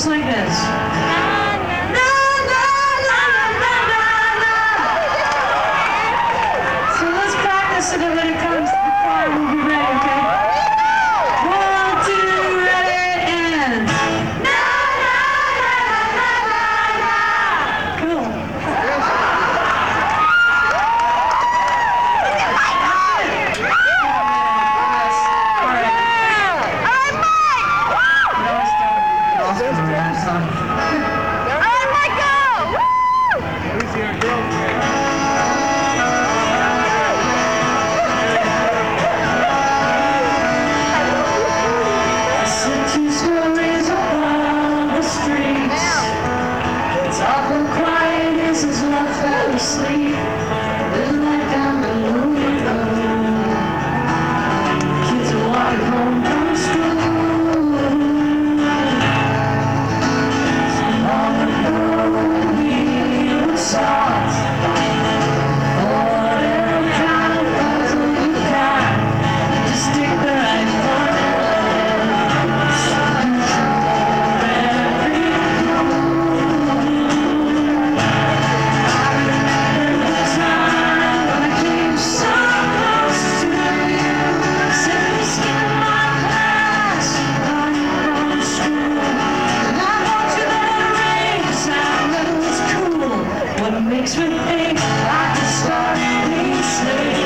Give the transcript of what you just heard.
goes like this. So let's practice so that when it comes to the choir, we'll be ready, okay? 1, 2, ready, and cool. Sleep, living like down the lonely road. Kids are walking home from school. Long ago we were soft. Whatever kind of puzzle you got, just stick the right one in. Makes me think I could start being slave.